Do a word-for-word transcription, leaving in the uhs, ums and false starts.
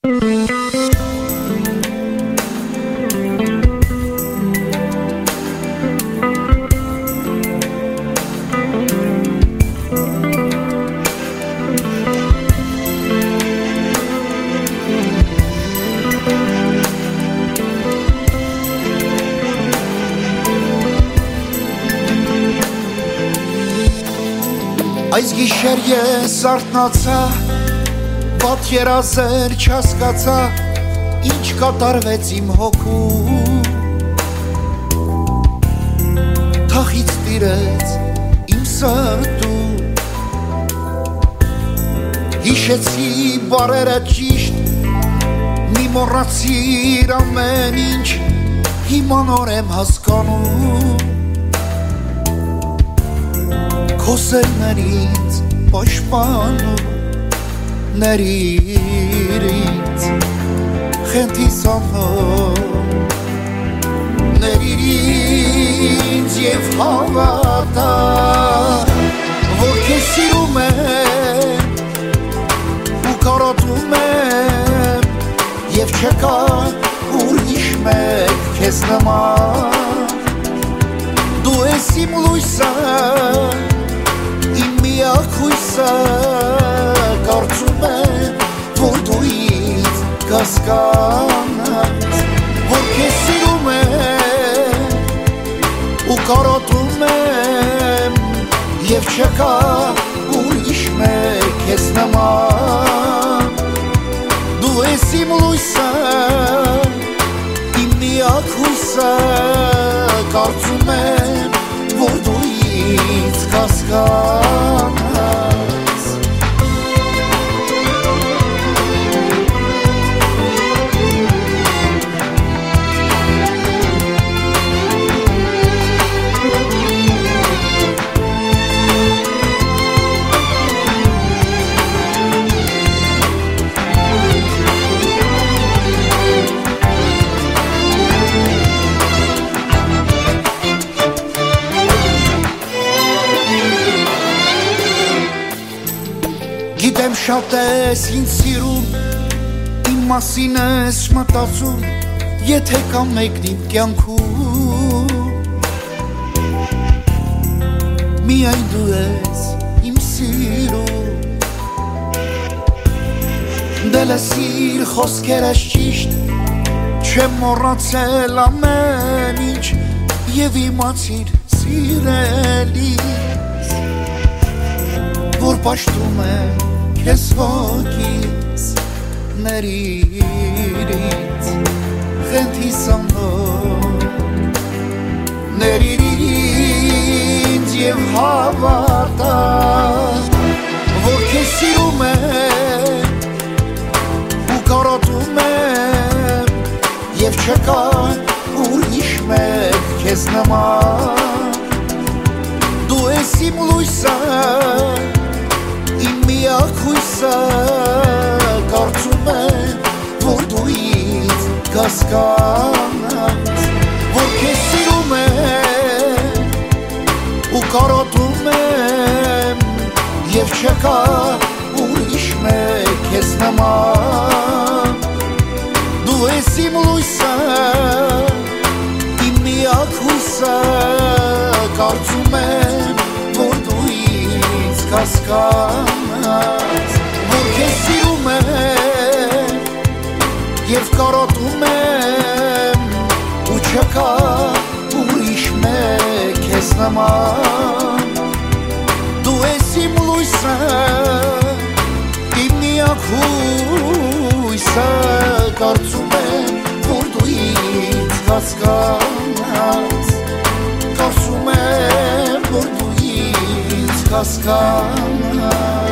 Այս գիշեր ես արթնացա, վատ երազեր չհասկացա, ինչ կատարվեց իմ հոգում, թախից տիրեց իմ սրտում, հիշեցի բարերը ճիշտ, մի մոռացիր ամեն ինչ, հիմա նոր եմ հասկանում, քո սերն ինձ պաշտպանում, ներիր ինձ խենթիս անհոր, ներիր ինձ և հավատա, որ քեզ սիրում եմ ու կարոտում եմ, և չկա ուրիշ մեկ քեզ նման, դու ես իմ լույսը, իմ միակ հույսը, կարծում եմ, որ դու ինձ կհասկանաս, որ քեզ սիրում եմ ու կարոտում եմ, և չկա ուրիշ մեկ քեզ նման, դու ես իմ լույսը, իմ միակ հույսը, կարծում եմ, որ դու ինձ կհասկանաս. Գիտեմ շատ ես ինձ սիրում, իմ մասին ես մտածում, եթե կա մեկն իմ կյանքում, միայն դու ես իմ սիրում, դե լսիր խոսքերս ճիշտ, չեմ մոռացել ամեն ինչ, և իմացիր սիրելիս, որ պաշտում եմ քեզ հոգիս, ներիր ինձ խենթիս անհոր, ներիր ինձ և հավատա, որ քեզ սիրում եմ ու կարոտում եմ, և չկա ուրիշ մեկ քեզ նման, դու ես իմ լույսը, իմ միակ հույսը, կարծում եմ, որ դու ինձ կհասկանաս, որ քեզ սիրում եմ ու կարոտում եմ, և չկա ուրիշ մեկ քեզ նման, դու ես իմ լույսը, իմ միակ հույսը, կարծում եմ, որ դու ինձ կհասկանաս, որ քեզ սիրում եմ և կարոտում եմ, ու չկա ուրիշ մեկ քեզ նման, դու ես իմ լույսը, իմ միակ հույսը, կարծում եմ, որ դու ինձ կհասկանաս, կարծում եմ, որ դու ինձ կհասկանաս.